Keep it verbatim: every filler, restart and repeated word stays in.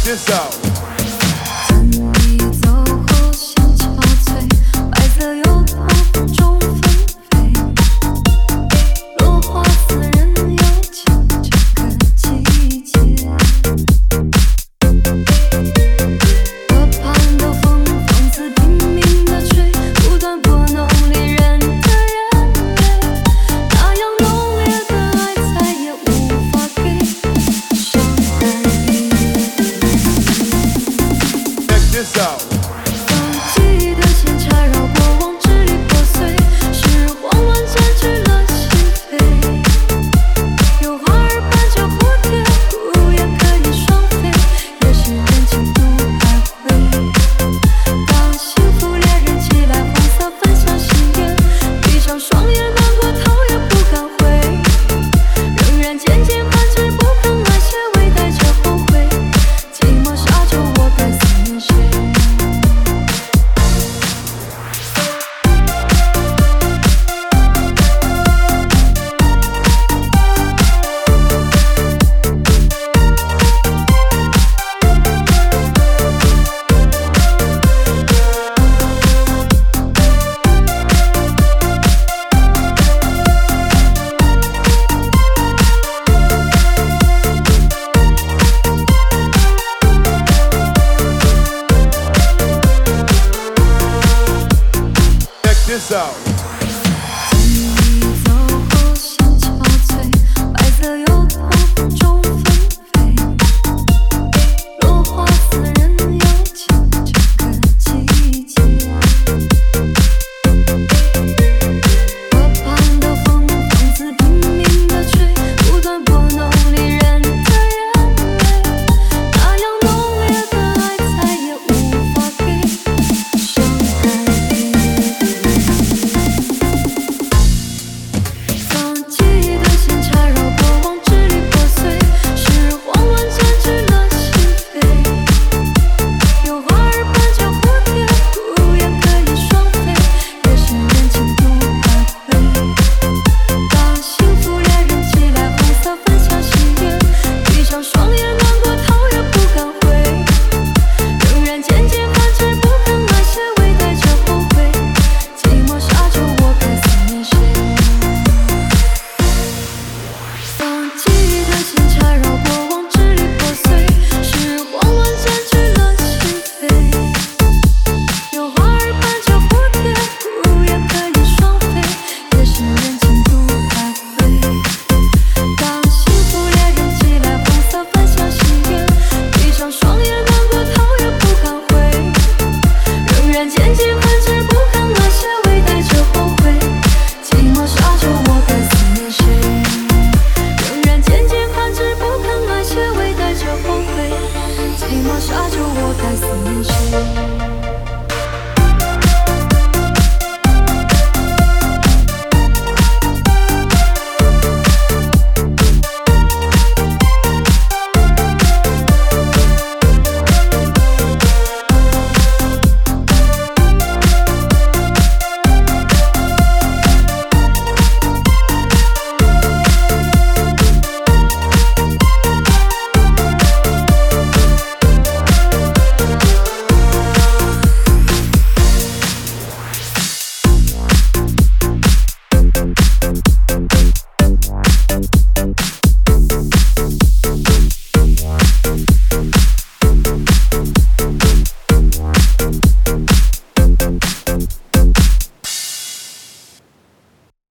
this out。 等你走后像憔悴，白色油头风中纷飞，落花似人又情这个季节。河畔的风放肆拼命地吹，不断拨弄离人的眼泪，那样浓烈的爱再也无法给伤害。 Check this out。 放记忆的线缠绕过往，支离破碎，是慌乱占据了心扉。有花儿伴着蝴蝶，不也可以双飞，也是人情独徘徊。当幸福恋人寄来红色分享喜宴，闭上双眼难过头也不敢回，仍然渐渐盼着不肯爱些微带着后悔，寂寞沙洲我该思念谁。 Check this out。 等你走后像憔悴，白色油头风中纷飞，落花似人又情这个季节。河畔的风放肆拼命地吹，不断拨弄离人的眼泪，那样浓烈的爱再也无法给伤害。放记忆的线缠绕过往，支离破碎，是慌乱占据了心扉。有花儿伴着蝴蝶，不也可以双飞，也是人情独徘徊。当幸福恋人寄来红色分享喜宴，闭上双眼难过头也不敢回，仍然渐渐盼着不肯爱些微带着后悔，寂寞沙洲我该思念谁。当记忆的线缠绕过往，支离破碎，是慌乱占据了心扉。有花儿伴着蝴蝶，不也可以双飞，也是人情独徘徊。当幸福恋人寄来红色分享喜宴，闭上双眼难过头也不敢回，仍然渐渐盼着不肯爱些微带着后悔，寂寞沙洲我该思念谁。仍然渐渐盼着不肯爱些微带着后悔，寂寞沙洲我该思念谁。